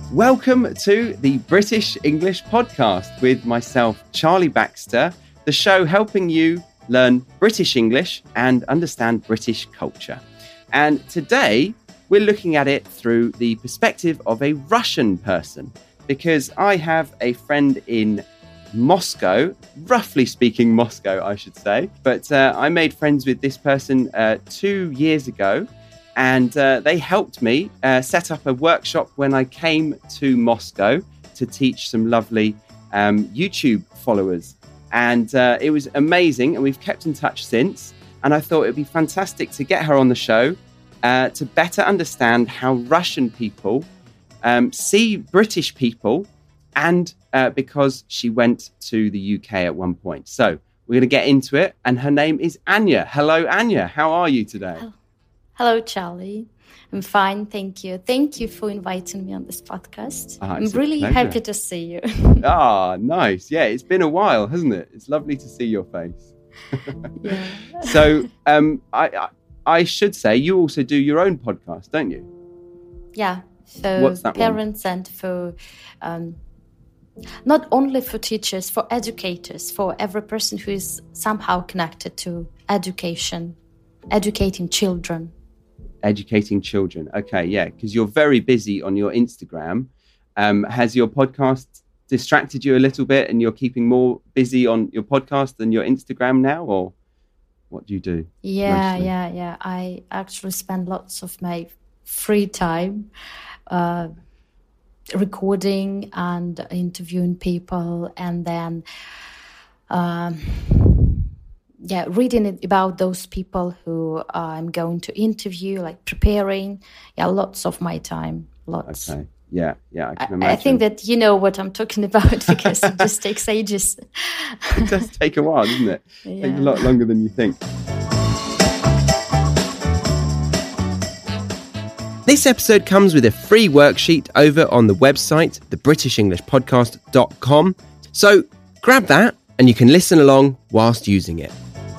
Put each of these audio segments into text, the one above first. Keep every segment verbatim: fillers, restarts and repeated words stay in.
Welcome to the British English Podcast with myself, Charlie Baxter, the show helping you learn British English and understand British culture. And today we're looking at it through the perspective of a Russian person, because I have a friend in Moscow, roughly speaking Moscow, I should say. But uh, I made friends with this person uh, two years ago. And uh, they helped me uh, set up a workshop when I came to Moscow to teach some lovely um, YouTube followers. And uh, it was amazing. And we've kept in touch since. And I thought it would be fantastic to get her on the show uh, to better understand how Russian people um, see British people. And uh, because she went to the U K at one point. So we're going to get into it. And her name is Anya. Hello, Anya. How are you today? Oh. Hello, Charlie. I'm fine, thank you. Thank you for inviting me on this podcast. Ah, I'm really happy to see you. Ah, nice. Yeah, it's been a while, hasn't it? It's lovely to see your face. Yeah. So, um, I, I I should say you also do your own podcast, don't you? Yeah. For What's that parents one? And for um, not only for teachers, for educators, for every person who is somehow connected to education, educating children. Educating children. Okay, yeah, because you're very busy on your Instagram. Um, has your podcast distracted you a little bit and you're keeping more busy on your podcast than your Instagram now, or what do you do? Yeah, mostly? yeah, yeah. I actually spend lots of my free time uh, recording and interviewing people, and then um, yeah, reading about those people who I'm going to interview, like preparing. Yeah, lots of my time, lots. Okay. Yeah, yeah, I can I, imagine. I think that you know what I'm talking about because it just takes ages. It does take a while, doesn't it? Yeah. It takes a lot longer than you think. This episode comes with a free worksheet over on the website, the british english podcast dot com. So grab that and you can listen along whilst using it.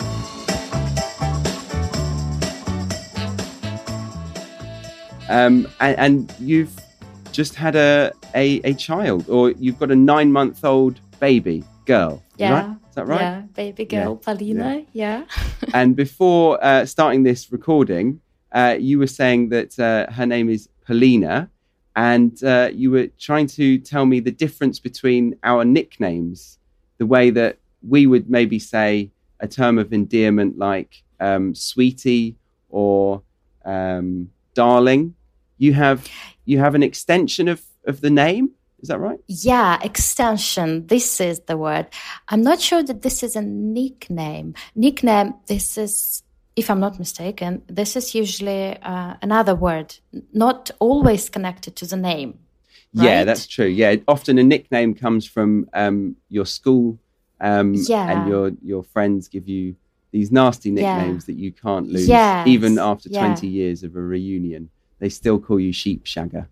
Um, and, and you've just had a, a a child, or you've got a nine-month-old baby girl, Yeah. right? Is that right? Yeah, baby girl, Yeah. Paulina, yeah. And before uh, starting this recording, uh, you were saying that uh, her name is Paulina, and uh, you were trying to tell me the difference between our nicknames, the way that we would maybe say a term of endearment like um, sweetie or um, darling. You have you have an extension of, of the name. Is that right? Yeah, extension. This is the word. I'm not sure that this is a nickname. Nickname, this is, if I'm not mistaken, this is usually uh, another word, not always connected to the name. Right? Yeah, that's true. Yeah, often a nickname comes from um, your school um, Yeah. and your, your friends give you these nasty nicknames Yeah. that you can't lose. Yes. Even after Yeah. twenty years of a reunion, they still call you Sheep Shagger.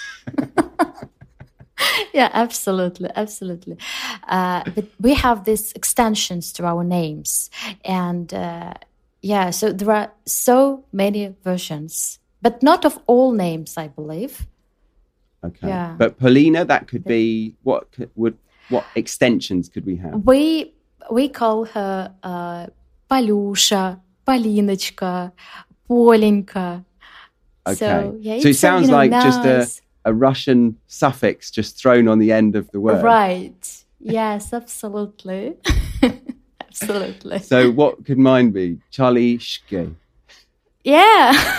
Yeah, absolutely, absolutely. Uh, but we have these extensions to our names. And uh, yeah, so there are so many versions, but not of all names, I believe. Okay. Yeah. But Paulina, that could be, what could, would what extensions could we have? We we call her uh, Palusha, Palinочка, Polenka. Okay. So, yeah, so it it's so, sounds you know, like just a, nice. a Russian suffix just thrown on the end of the word. Right. Yes, absolutely. Absolutely. So what could mine be? Charlie Shke. Yeah.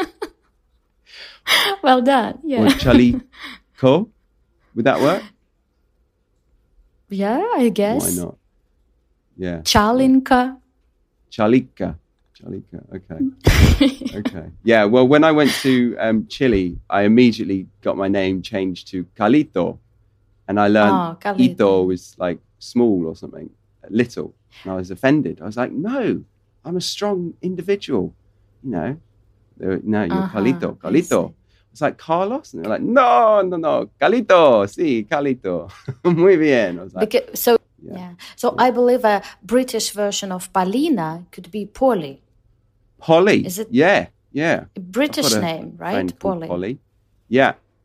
Well done. Yeah. Or Charlie Ko? Would that work? Yeah, I guess. Why not? Yeah. Chalinka. Charlika. Charlika. Okay. Okay. Yeah. Well, when I went to um, Chile, I immediately got my name changed to Carlito. And I learned Oh, Carlito. Ito was like small or something, little. And I was offended. I was like, no, I'm a strong individual. You know, they were, no, you're Uh-huh, Carlito. I Carlito. see. It's like Carlos. And they're like, no, no, no. Carlito. Sí, Carlito. Muy bien. I was like, Because, so, yeah. yeah. So I believe a British version of Paulina could be Polly. Polly. Is it- Yeah. Yeah. A British I've got a name, right? friend called Polly. Polly. Yeah.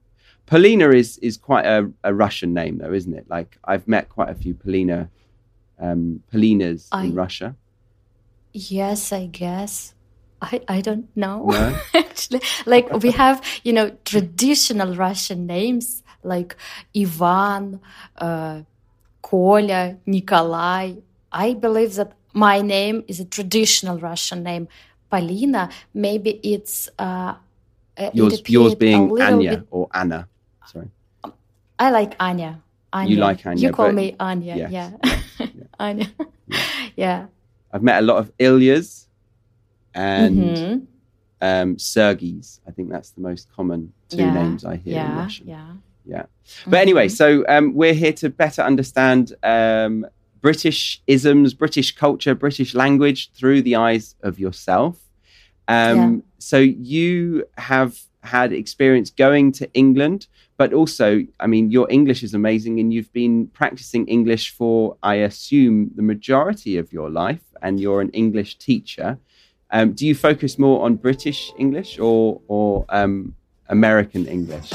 Polina is is quite a, a Russian name, though, isn't it? Like I've met quite a few Polina, um, Polinas I, in Russia. Yes, I guess. I, I don't know. No? Actually, like we have, you know, traditional Russian names like Ivan, uh, Kolya, Nikolai. I believe that my name is a traditional Russian name. Polina, maybe it's uh, yours. It yours being Anya bit... or Anna. Sorry, I like Anya. Anya. You like Anya. You call but... me Anya. Yes. Yeah, yeah. Anya. Yeah. yeah. I've met a lot of Ilyas and mm-hmm. um, Sergeys. I think that's the most common two yeah. names I hear yeah. in Russian. Yeah. Yeah. But mm-hmm. anyway, so um, we're here to better understand um, British isms, British culture, British language through the eyes of yourself. Um, yeah. So you have had experience going to England, but also, I mean, your English is amazing and you've been practicing English for, I assume, the majority of your life, and you're an English teacher. Um, do you focus more on British English or, or um, American English?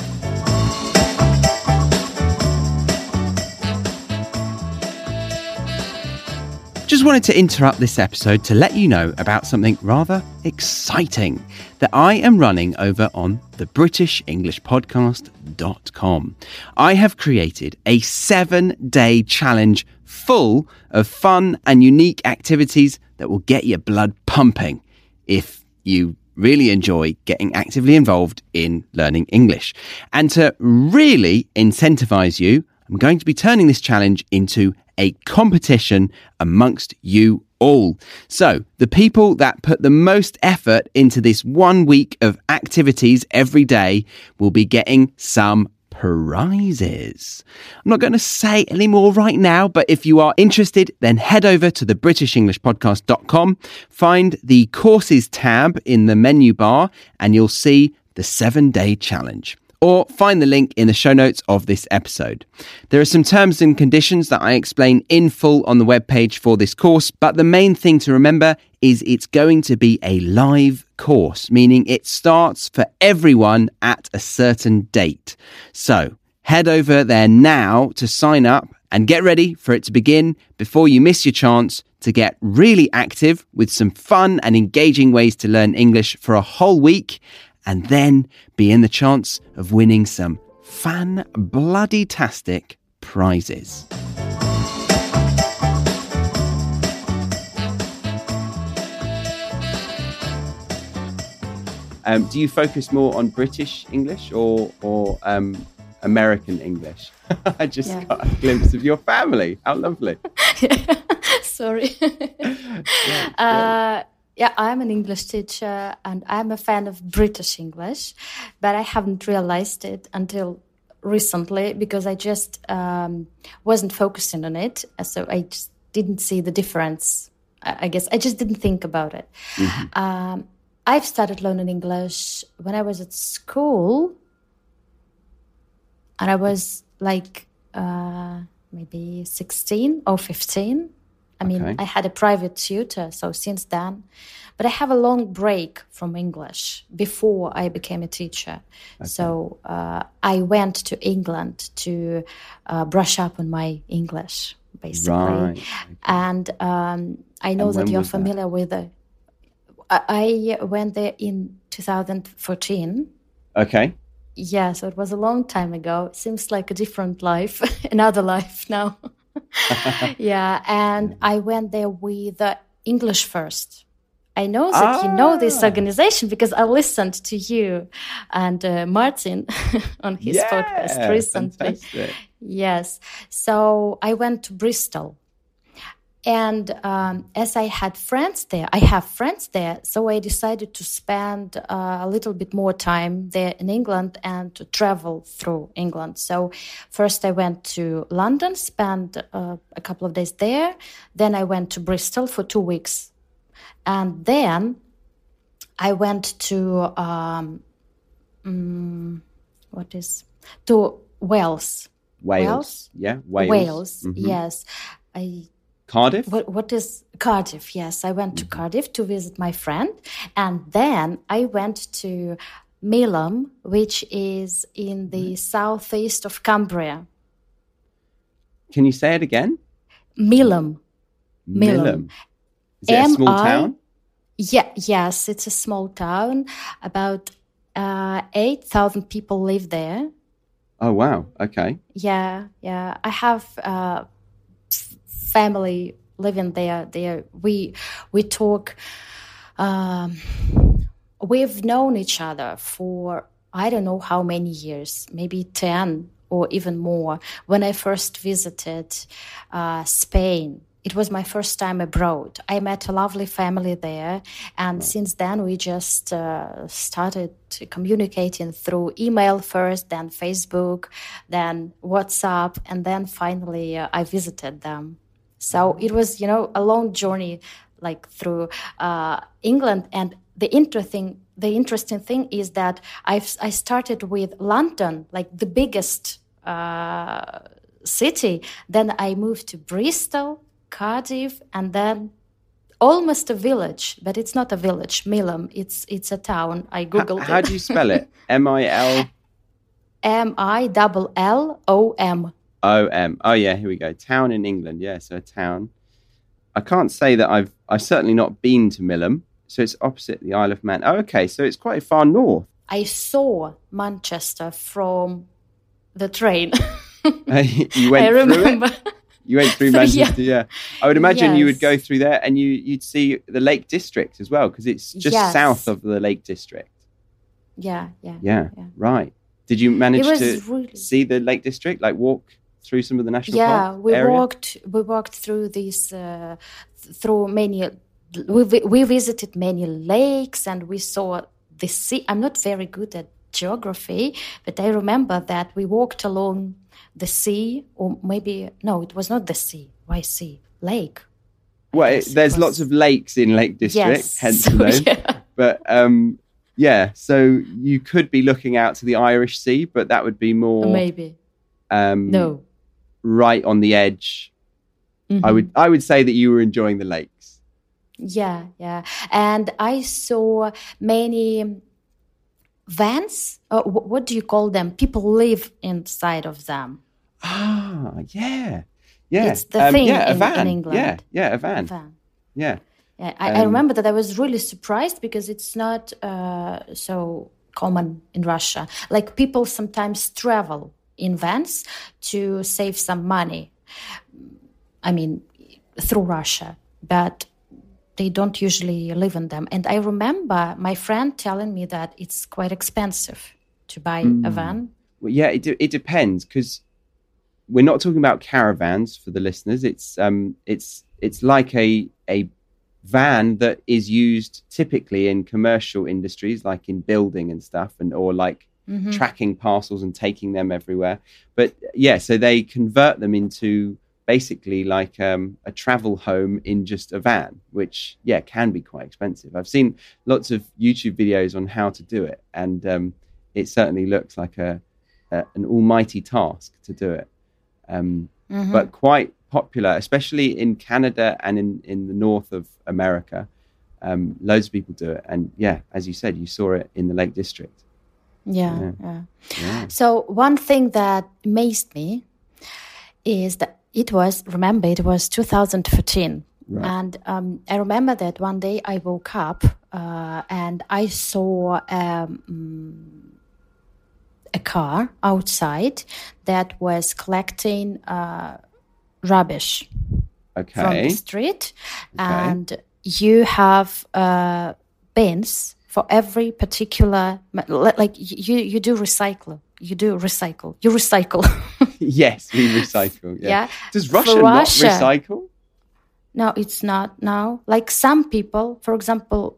Just wanted to interrupt this episode to let you know about something rather exciting that I am running over on the british english podcast dot com. I have created a seven-day challenge full of fun and unique activities that will get your blood pumping if you really enjoy getting actively involved in learning English. And to really incentivize you, I'm going to be turning this challenge into a competition amongst you all. So the people that put the most effort into this one week of activities every day will be getting some prizes. I'm not going to say any more right now, but if you are interested, then head over to the british english podcast dot com, find the courses tab in the menu bar, and you'll see the seven-day challenge. Or find the link in the show notes of this episode. There are some terms and conditions that I explain in full on the webpage for this course, but the main thing to remember is it's going to be a live course, meaning it starts for everyone at a certain date. So head over there now to sign up and get ready for it to begin before you miss your chance to get really active with some fun and engaging ways to learn English for a whole week, and then be in the chance of winning some fan-bloody-tastic prizes. Um, do you focus more on British English or, or um, American English? I just yeah. got a glimpse of your family. How lovely. Sorry. yeah, uh, Yeah, I'm an English teacher and I'm a fan of British English, but I haven't realized it until recently because I just um, wasn't focusing on it. So I just didn't see the difference. I guess I just didn't think about it. Mm-hmm. Um, I've started learning English when I was at school, and I was like uh, maybe sixteen or fifteen. I mean, okay. I had a private tutor, so since then, but I have a long break from English before I became a teacher. Okay. So uh, I went to England to uh, brush up on my English, basically. Right. Okay. And um, I know and that you're familiar that? with the... I went there in two thousand fourteen. Okay. Yeah, so it was a long time ago. It seems like a different life, another life now. yeah, and I went there with uh, English First. I know that ah. you know this organization because I listened to you and uh, Martin on his yeah, podcast recently. Fantastic. Yes, so I went to Bristol. And um, as I had friends there, I have friends there, so I decided to spend uh, a little bit more time there in England and to travel through England. So first I went to London, spent uh, a couple of days there. Then I went to Bristol for two weeks. And then I went to, um, um, what is, to Wales. Wales, Wales? yeah, Wales. Wales, mm-hmm. yes. I... Cardiff? What, what is Cardiff? Yes, I went to mm-hmm. Cardiff to visit my friend. And then I went to Milam, which is in the southeast of Cumbria. Can you say it again? Milam. Milam. Is it a small M I town? Yeah, yes, it's a small town. About uh, eight thousand people live there. Oh, wow. Okay. Yeah, yeah. I have uh, f- family living there. There, we we talk. Um, we've known each other for I don't know how many years, maybe ten or even more. When I first visited uh, Spain, it was my first time abroad. I met a lovely family there, and Right. since then we just uh, started communicating through email first, then Facebook, then WhatsApp, and then finally uh, I visited them. So it was, you know, a long journey, like through uh, England. And the interesting, the interesting thing is that I've I started with London, like the biggest uh, city. Then I moved to Bristol, Cardiff, and then almost a village, but it's not a village. Milam, it's it's a town. I googled How, how it. do you spell it? M I L M I L L O M. O M. Oh, yeah, here we go. Town in England. Yeah, so a town. I can't say that I've I've certainly not been to Milam. So it's opposite the Isle of Man. Oh, okay, so it's quite far north. I saw Manchester from the train. You went I through remember. it? You went through So, Manchester, yeah. yeah. I would imagine you would Yes. go through there and you, you'd see the Lake District as well, because it's just Yes. south of the Lake District. Yeah, yeah, Yeah, yeah. right. Did you manage It was to really see the Lake District, like walk through some of the national yeah. park We area? walked. We walked through these uh, th- through many. We vi- we visited many lakes and we saw the sea. I'm not very good at geography, but I remember that we walked along the sea, or maybe no, it was not the sea. Why sea? Lake. I Well, it, guess it there's was- lots of lakes in Lake District, Yes. hence So, the name. yeah. But um, yeah, so you could be looking out to the Irish Sea, but that would be more Maybe um, no. right on the edge. I Mhm. would I would say that you were enjoying the lakes. Yeah, yeah. And I saw many vans. Uh, wh- what do you call them? People live inside of them. Ah, yeah, yeah. It's the Um, thing yeah, a in- van. in England. Yeah, yeah, a van. Van. Yeah. Yeah, I, I Um, remember that I was really surprised because it's not uh, so common in Russia. Like people sometimes travel in vans to save some money. I mean, through Russia, but they don't usually live in them. And I remember my friend telling me that it's quite expensive to buy a van. Well, yeah, it de- it depends, because we're not talking about caravans for the listeners. It's um, it's it's like a a van that is used typically in commercial industries, like in building and stuff, and or like Mhm. tracking parcels and taking them everywhere. But yeah, so they convert them into basically like um, a travel home in just a van, which yeah can be quite expensive. I've seen lots of YouTube videos on how to do it, and um, it certainly looks like a, a an almighty task to do it. Um, Mhm. But quite popular, especially in Canada and in, in the north of America. Um, loads of people do it. And yeah, as you said, you saw it in the Lake District. Yeah, Yeah. yeah. Yeah. So one thing that amazed me is that it was, remember, it was two thousand fourteen. Right. And um, I remember that one day I woke up uh, and I saw um, mm, a car outside that was collecting uh, rubbish from Okay. the street. And you have uh, bins for every particular, like you, you do recycle. You do recycle. You recycle. Yes, we recycle. Yeah. Yeah. Does For Russia not Russia- recycle? No, it's not now. Like some people, for example,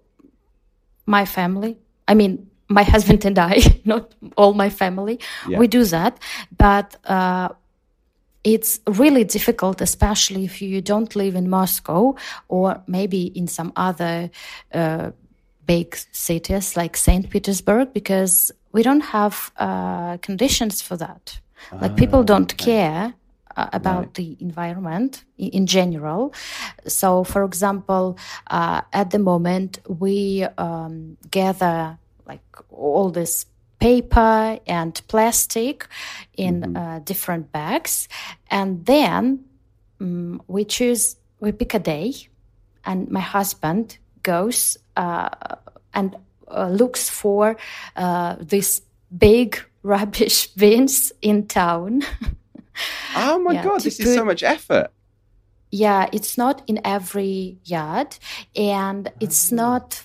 my family, I mean, my husband and I, not all my family, Yeah. we do that. But uh, it's really difficult, especially if you don't live in Moscow or maybe in some other uh, big cities like Saint Petersburg, because we don't have uh, conditions for that. Like people don't okay. care uh, about Right. the environment in, in general. So, for example, uh, at the moment we um, gather like all this paper and plastic in mm-hmm. uh, different bags. And then um, we choose, we pick a day, and my husband goes uh, and uh, looks for uh, these big rubbish bins in town. Oh my yeah, God, this put, is so much effort. Yeah, it's not in every yard, and it's oh. not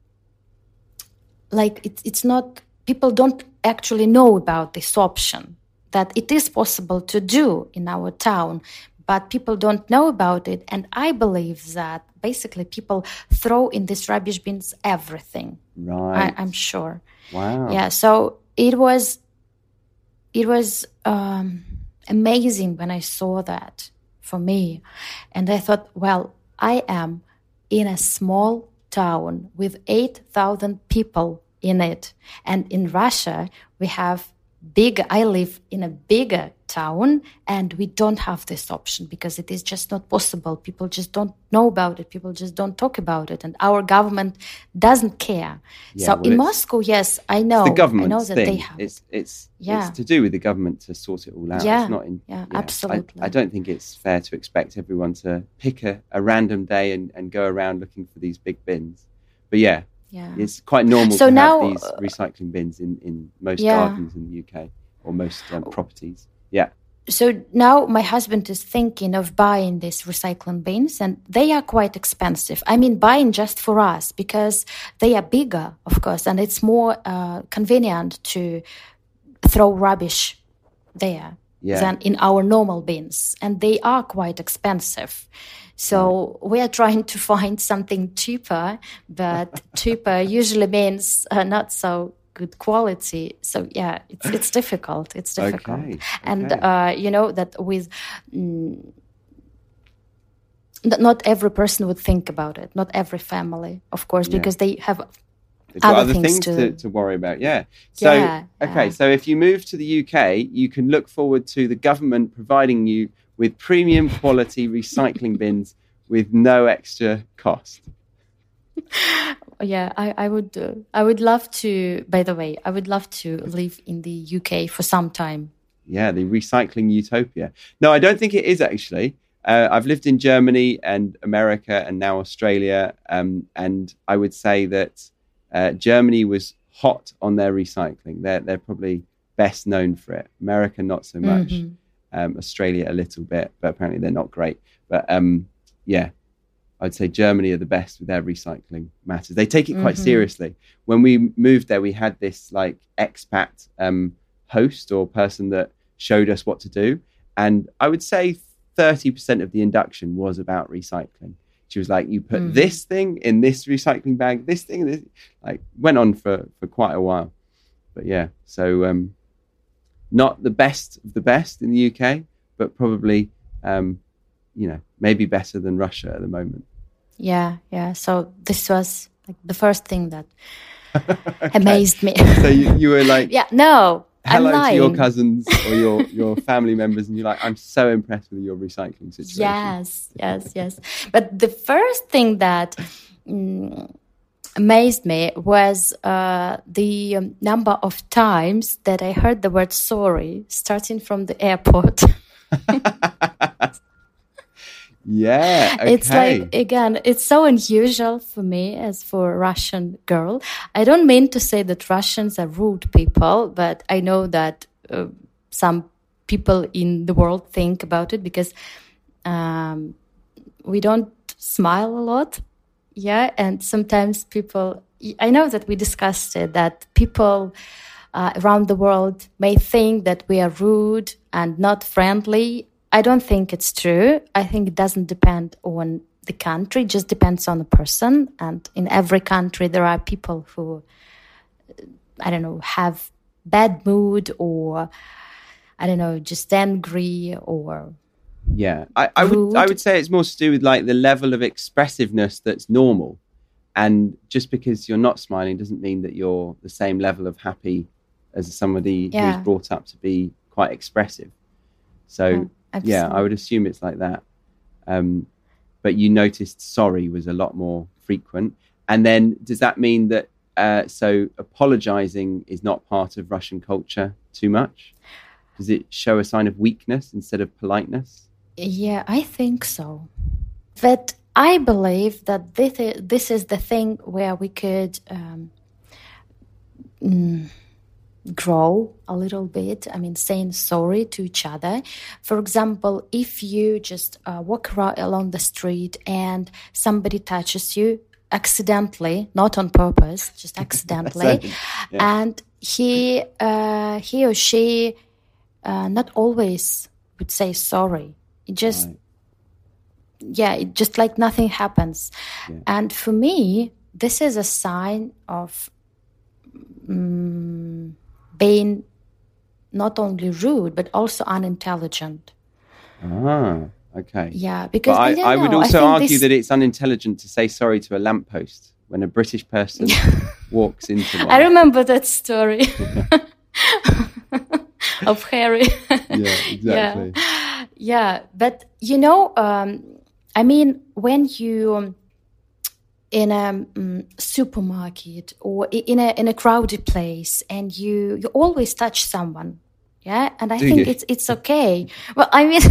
like it, it's not, people don't actually know about this option, that it is possible to do in our town, but people don't know about it. And I believe that basically people throw in these rubbish bins everything. Right. I, I'm sure. Wow. Yeah, so it was, it was um, amazing when I saw that for me. And I thought, well, I am in a small town with eight thousand people in it. And in Russia, we have big, I live in a bigger town, and we don't have this option because it is just not possible. People just don't know about it. People just don't talk about it. And our government doesn't care. Yeah, so well, in Moscow, yes, I know. It's the government's I know that thing. They have it's, it's, yeah. it's to do with the government to sort it all out. Yeah, it's not in, yeah, yeah, absolutely. I, I don't think it's fair to expect everyone to pick a, a random day and, and go around looking for these big bins. But yeah. Yeah. It's quite normal so to now, have these recycling bins in, in most yeah. gardens in the U K or most um, properties. Yeah. So now my husband is thinking of buying these recycling bins, and they are quite expensive. I mean, buying just for us because they are bigger, of course, and it's more uh, convenient to throw rubbish there yeah. than in our normal bins. And they are quite expensive. So we are trying to find something cheaper, but cheaper usually means uh, not so good quality. So yeah, it's it's difficult. It's difficult, okay. and okay. uh, you know that with mm, not every person would think about it. Not every family, of course, yeah. because they have They've got other, other things, things to... to, to worry about. Yeah. So yeah, okay, yeah. so if you move to the U K, you can look forward to the government providing you with premium quality recycling bins with no extra cost. Yeah, I, I would. Uh, I would love to. By the way, I would love to live in the U K for some time. Yeah, the recycling utopia. No, I don't think it is actually. Uh, I've lived in Germany and America and now Australia, um, and I would say that uh, Germany was hot on their recycling. They're they're probably best known for it. America not so much. Mm-hmm. Um, Australia a little bit, but apparently they're not great. But um, yeah, I'd say Germany are the best with their recycling matters. They take it quite mm-hmm. seriously. When we moved there, we had this like expat um, host or person that showed us what to do. And I would say thirty percent of the induction was about recycling. She was like, you put mm-hmm. this thing in this recycling bag, this thing, this, like went on for, for quite a while. But yeah, so um, not the best of the best in the U K, but probably, um, you know, maybe better than Russia at the moment. Yeah, yeah. So this was like the first thing that okay. amazed me. So you, you were like, yeah, no, hello I'm lying. to your cousins or your, your family members, and you're like, I'm so impressed with your recycling situation. Yes, yes, yes. But the first thing that mm, amazed me was uh, the um, number of times that I heard the word sorry starting from the airport. Yeah, okay. It's like, again, it's so unusual for me as for a Russian girl. I don't mean to say that Russians are rude people, but I know that uh, some people in the world think about it because um, we don't smile a lot. Yeah, and sometimes people, I know that we discussed it, that people uh, around the world may think that we are rude and not friendly. I don't think it's true. I think it doesn't depend on the country, it just depends on the person. And in every country, there are people who, I don't know, have bad mood or, I don't know, just angry or yeah. I, I would I would say it's more to do with like the level of expressiveness that's normal. And just because you're not smiling doesn't mean that you're the same level of happy as somebody yeah. who's brought up to be quite expressive. So... Yeah. Absolutely. Yeah, I would assume it's like that. Um, but you noticed sorry was a lot more frequent. And then does that mean that uh, so apologizing is not part of Russian culture too much? Does it show a sign of weakness instead of politeness? Yeah, I think so. But I believe that this is, this is the thing where we could um, mm, grow a little bit. I mean, saying sorry to each other. For example, if you just uh, walk around along the street and somebody touches you accidentally, not on purpose, just accidentally, yeah. and he uh, he or she uh, not always would say sorry. It just, right. yeah, it just like nothing happens. Yeah. And for me, this is a sign of um, being not only rude, but also unintelligent. Ah, okay. Yeah, because I, I, I would know. also I argue this... that it's unintelligent to say sorry to a lamppost when a British person walks into one. I remember that story of Harry. Yeah, exactly. Yeah. Yeah, but you know, um, I mean, when you in a um, supermarket or in a in a crowded place, and you you always touch someone, yeah, and I Do think you? it's it's okay. Well, I mean,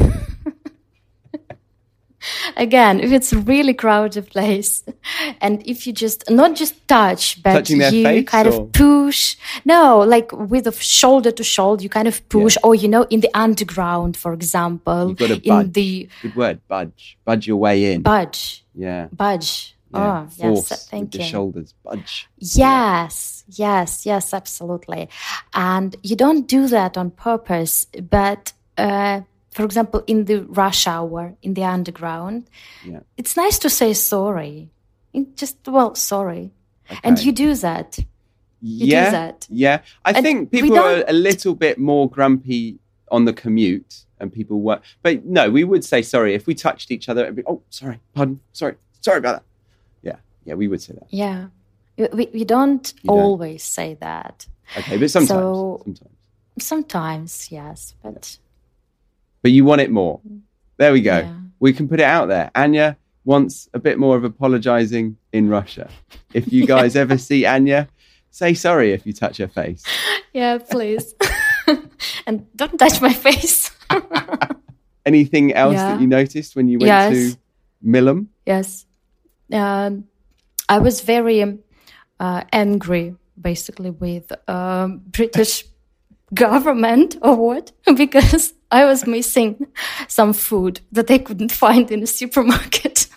again, if it's a really crowded place, and if you just not just touch, but Touching their you face, kind or? of push, no, like with a shoulder to shoulder, you kind of push, Yeah. or you know, in the underground, for example, You've got to in budge. the Good word, budge. Budge your way in. budge, Yeah. budge. Yeah. Oh, Force yes, thank with the you. shoulders. Budge. Yes, yes, yes, absolutely. And you don't do that on purpose, but uh, for example, in the rush hour, in the underground, Yeah. it's nice to say sorry. It just, well, sorry. Okay. And you do that. You yeah. do that. Yeah. I And think we people are don't- a little bit more grumpy on the commute, and people work. But no, we would say sorry if we touched each other. It'd be, oh, sorry, pardon, sorry, sorry about that. Yeah. Yeah, we would say that. Yeah. We, we, we don't You don't. always say that. Okay, but sometimes. So- sometimes. Sometimes, yes, but But you want it more. There we go. Yeah. We can put it out there. Anya wants a bit more of apologizing in Russia. If you guys ever see Anya, say sorry if you touch her face. yeah, please. And don't touch my face. Anything else Yeah. that you noticed when you went Yes. to Milam? Yes. Um, I was very um, uh, angry, basically, with um, British government or what, because I was missing some food that I couldn't find in a supermarket.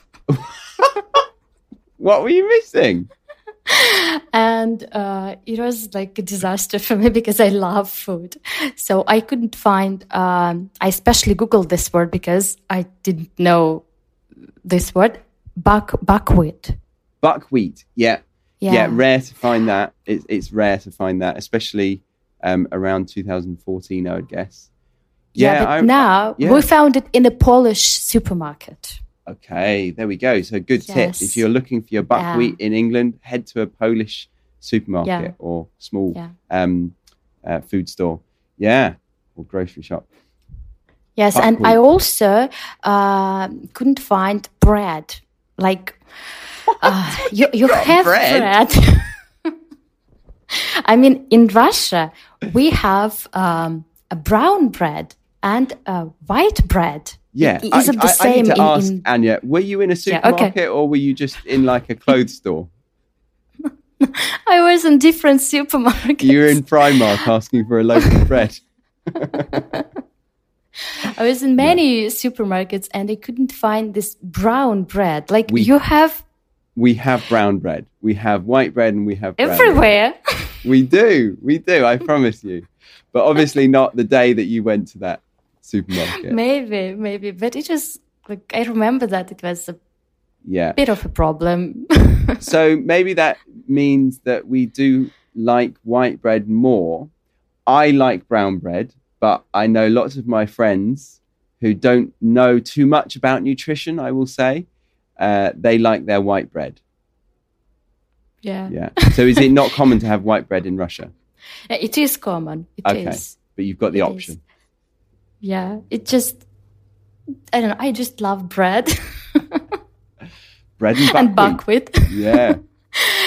What were you missing? And uh, it was like a disaster for me because I love food. So I couldn't find, um, I especially Googled this word because I didn't know this word, buck, buckwheat. Buckwheat. Yeah. Yeah. Yeah, rare to find that. It's, it's rare to find that, especially um, around two thousand fourteen, I would guess. Yeah, Yeah, but I'm- now yeah. we found it in a Polish supermarket. Okay, there we go. So good tip. Yes. If you're looking for your buckwheat in England, head to a Polish supermarket Yeah. or small Yeah. um, uh, food store. Yeah, or grocery shop. Yes, and Buckwheat. I also uh, couldn't find bread. Like, uh, you, you got have bread? bread. I mean, in Russia, we have um, a brown bread and a white bread. Yeah, I- Is I, it the I, same I need to in, ask in... Anya, were you in a Yeah, okay. supermarket or were you just in like a clothes store? I was in different supermarkets. You were in Primark asking for a loaf of bread. I was in many supermarkets and I couldn't find this brown bread. Like, We- you have We have brown bread. We have white bread and we have brown bread. everywhere. We do. We do. I promise you. But obviously not the day that you went to that supermarket. Maybe, maybe. But it was, like, I remember that it was a Yeah. bit of a problem. So maybe that means that we do like white bread more. I like brown bread, but I know lots of my friends who don't know too much about nutrition, I will say. Uh, they like their white bread. Yeah. Yeah. So is it not common to have white bread in Russia? Yeah, it is common. It is. Okay. But you've got the It option. is. Yeah. It just, I don't know. I just love bread Bread and and buckwheat. buckwheat. Yeah.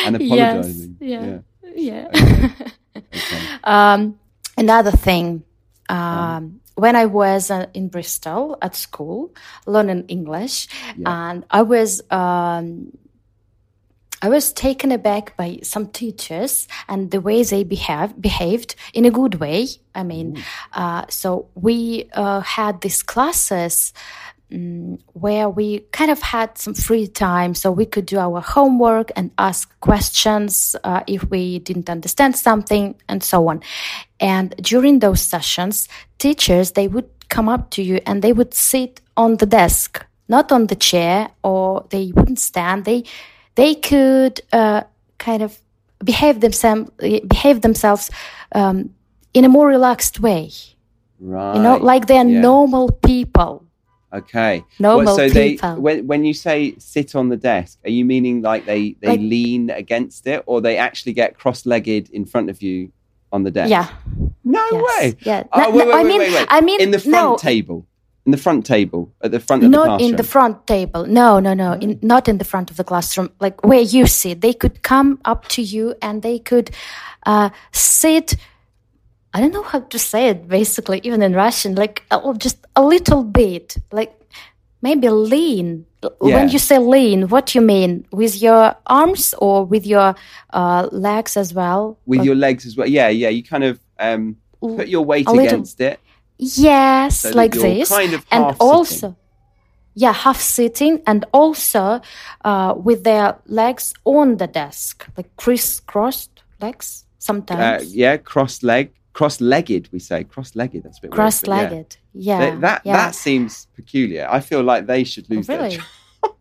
and apologizing. Yes, yeah, yeah. yeah. Okay. Okay. Um, another thing, um, um, when I was uh, in Bristol at school, learning English, yeah. and I was um, I was taken aback by some teachers and the way they behave, behaved in a good way. I mean, uh, so we uh, had these classes um, where we kind of had some free time, so we could do our homework and ask questions uh, if we didn't understand something and so on. And during those sessions, teachers, they would come up to you and they would sit on the desk, not on the chair, or they wouldn't stand. They they could uh, kind of behave themselves behave themselves um, in a more relaxed way. Right. You know, like they're yeah. normal people. Okay. Normal well, so people. They, when when you say sit on the desk, are you meaning like they they like, lean against it, or they actually get cross-legged in front of you on the desk? Yeah. No yes. way. Yeah. Oh, no, wait, wait, no, I wait, mean, wait, wait. I mean, in the front no, table. In the front table, at the front of the not classroom. in the front table. No, no, no. In, not in the front of the classroom. Like where you sit, they could come up to you and they could uh, sit. I don't know how to say it. Basically, even in Russian, like uh, just a little bit, like maybe lean. Yeah. When you say lean, what do you mean? With your arms or with your uh, legs as well? With like, your legs as well. Yeah, yeah. You kind of um, put your weight against little, it. Yes, so like this, kind of and half also, sitting. yeah, half sitting, and also uh, with their legs on the desk, like criss-crossed legs sometimes. Uh, yeah, cross-leg, cross-legged. We say cross-legged. That's a bit cross-legged. Weird, yeah, yeah. They, that yeah. that seems peculiar. I feel like they should lose oh, really? their job,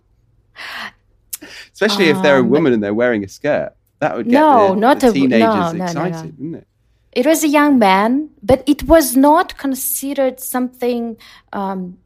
especially um, if they're a woman and they're wearing a skirt. That would get no, the, not the a, teenagers no, no, excited, no, no. wouldn't it? It was a young man, but it was not considered something um,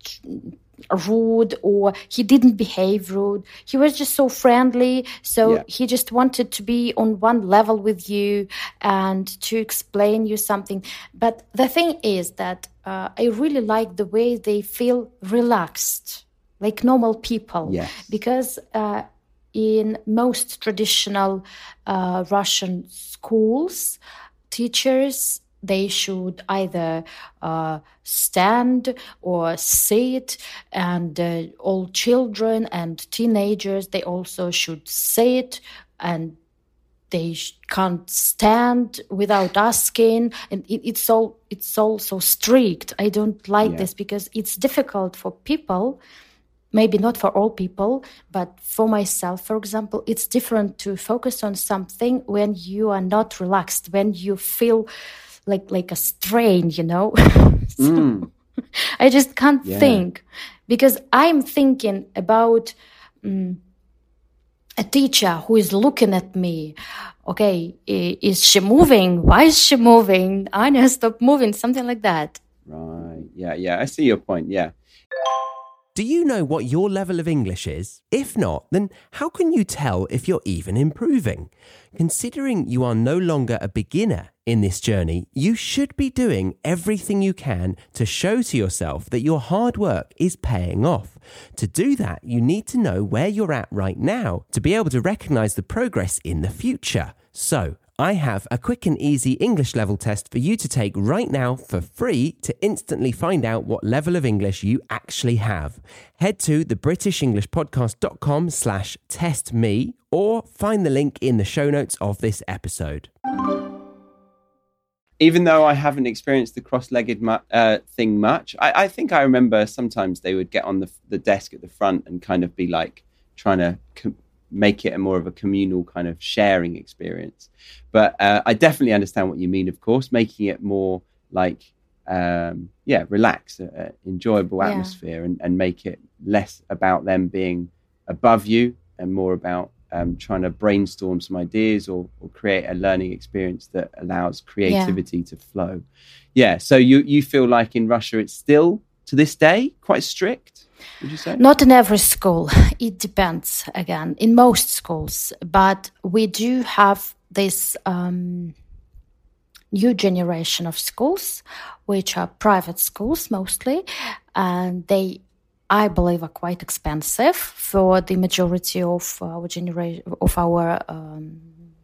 rude, or he didn't behave rude. He was just so friendly. So yeah. he just wanted to be on one level with you and to explain you something. But the thing is that uh, I really like the way they feel relaxed, like normal people. Yes. Because uh, in most traditional uh, Russian schools, teachers, they should either uh, stand or sit, and uh, all children and teenagers, they also should sit, and they sh- can't stand without asking. And it, it's all it's all so strict. I don't like yeah. this because it's difficult for people. Maybe not for all people, but for myself, for example, it's different to focus on something when you are not relaxed, when you feel like like a strain, you know? so mm. I just can't yeah. think, because I'm thinking about um, a teacher who is looking at me. Okay, is she moving? Why is she moving? Anya, stop moving, something like that. Right, yeah, yeah, I see your point, yeah. Do you know what your level of English is? If not, then how can you tell if you're even improving? Considering you are no longer a beginner in this journey, you should be doing everything you can to show to yourself that your hard work is paying off. To do that, you need to know where you're at right now to be able to recognize the progress in the future. So, I have a quick and easy English level test for you to take right now for free to instantly find out what level of English you actually have. Head to the british english podcast dot com slash test me or find the link in the show notes of this episode. Even though I haven't experienced the cross-legged mu- uh, thing much, I, I think I remember sometimes they would get on the, the desk at the front and kind of be like trying to com- make it a more of a communal kind of sharing experience. But uh, I definitely understand what you mean, of course, making it more like, um, yeah, relaxed, uh, enjoyable yeah. atmosphere, and, and make it less about them being above you and more about um, trying to brainstorm some ideas or, or create a learning experience that allows creativity yeah. to flow. Yeah, so you, you feel like in Russia it's still, to this day, quite strict, would you say? Not in every school. It depends, again, in most schools. But we do have this um, new generation of schools, which are private schools mostly, and they I believe, are quite expensive for the majority of our generation, of our um,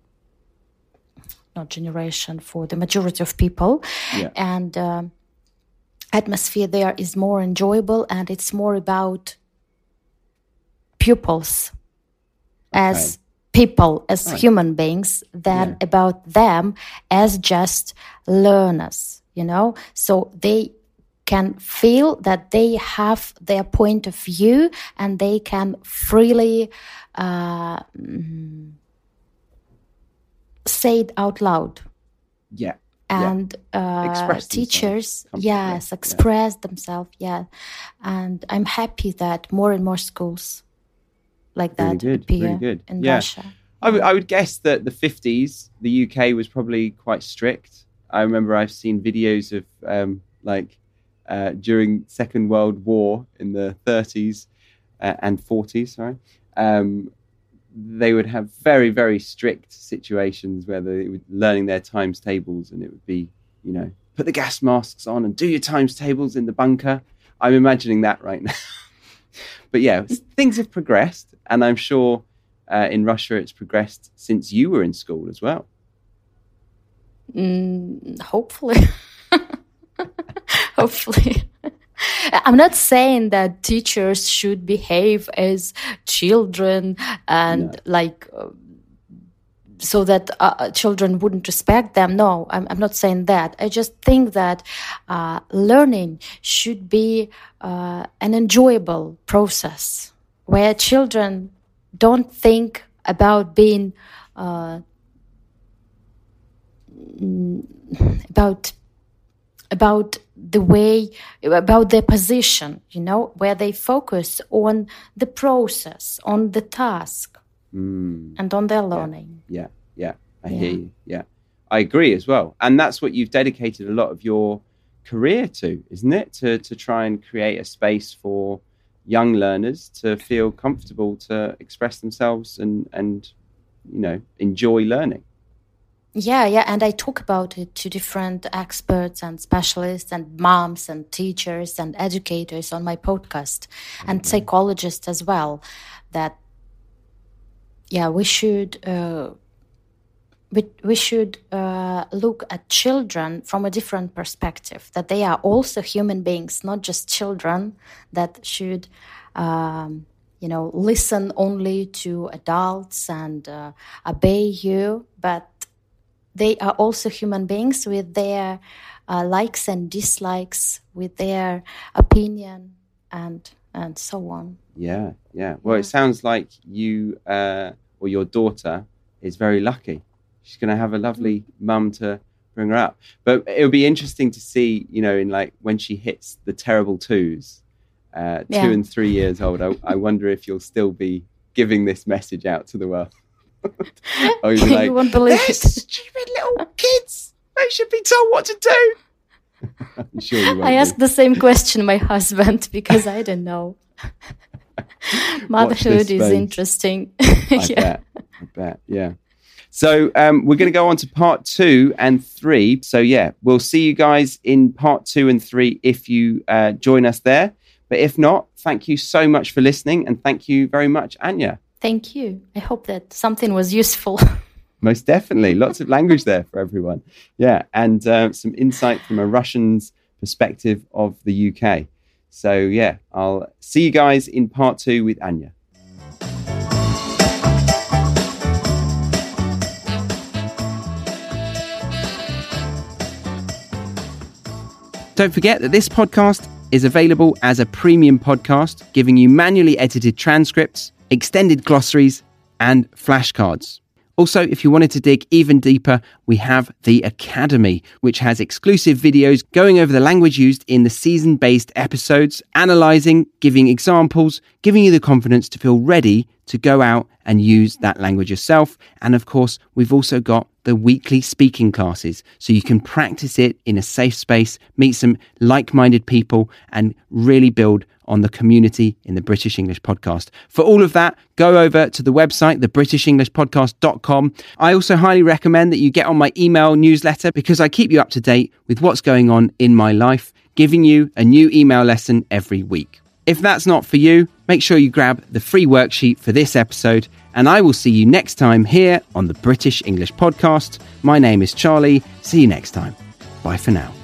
not generation, for the majority of people, yeah. and um, atmosphere there is more enjoyable, and it's more about pupils okay. as people, as right. human beings, than yeah. about them as just learners, you know? So they can feel that they have their point of view and they can freely uh, say it out loud. Yeah. And yeah. uh, teachers, yes, express yeah. themselves, yeah. And I'm happy that more and more schools like that really good, appear really good. in yeah. Russia. I, w- I would guess that the fifties, the U K was probably quite strict. I remember I've seen videos of um, like uh, during Second World War in the thirties uh, and forties, sorry. Um, they would have very, very strict situations where they were learning their times tables, and it would be, you know, put the gas masks on and do your times tables in the bunker. I'm imagining that right now. But yeah, things have progressed, and I'm sure uh, in Russia it's progressed since you were in school as well. Mm, hopefully. Hopefully. I'm not saying that teachers should behave as children and no. like uh, so that uh, children wouldn't respect them. No, I'm, I'm not saying that. I just think that uh, learning should be uh, an enjoyable process where children don't think about being uh, about about the way, about their position, you know, where they focus on the process, on the task, mm. and on their learning. Yeah, yeah, yeah. I yeah. hear you. Yeah, I agree as well. And that's what you've dedicated a lot of your career to, isn't it? To to try and create a space for young learners to feel comfortable to express themselves and, and you know, enjoy learning. Yeah, yeah, and I talk about it to different experts and specialists and moms and teachers and educators on my podcast, mm-hmm. and psychologists as well, that, yeah, we should uh, we, we should uh, look at children from a different perspective, that they are also human beings, not just children that should, um, you know, listen only to adults and uh, obey you, but they are also human beings with their uh, likes and dislikes, with their opinion and and so on. Yeah, yeah. Well, yeah. It sounds like you uh, or your daughter is very lucky. She's going to have a lovely mm-hmm. mum to bring her up. But it'll be interesting to see, you know, in like when she hits the terrible twos, uh, two yeah. and three years old. I, I wonder if you'll still be giving this message out to the world. Oh, you like, won't believe it. Stupid little kids. They should be told what to do. I'm sure you won't. I asked the same question my husband because I don't know. Motherhood is interesting. I yeah. bet. I bet. Yeah. So um, we're going to go on to part two and three. So yeah, we'll see you guys in part two and three if you uh, join us there. But if not, thank you so much for listening, and thank you very much, Anya. Thank you. I hope that something was useful. Most definitely. Lots of language there for everyone. Yeah. And uh, some insight from a Russian's perspective of the U K. So, yeah, I'll see you guys in part two with Anya. Don't forget that this podcast is available as a premium podcast, giving you manually edited transcripts, extended glossaries, and flashcards. Also, if you wanted to dig even deeper, we have the Academy, which has exclusive videos going over the language used in the season-based episodes, analysing, giving examples, giving you the confidence to feel ready to go out and use that language yourself. And of course, we've also got the weekly speaking classes, so you can practice it in a safe space, meet some like-minded people, and really build on the community in the British English Podcast. For all of that, go over to the website, the british english podcast dot com. I also highly recommend that you get on my email newsletter, because I keep you up to date with what's going on in my life, giving you a new email lesson every week. If that's not for you, make sure you grab the free worksheet for this episode, and I will see you next time here on the British English Podcast. My name is Charlie. See you next time. Bye for now.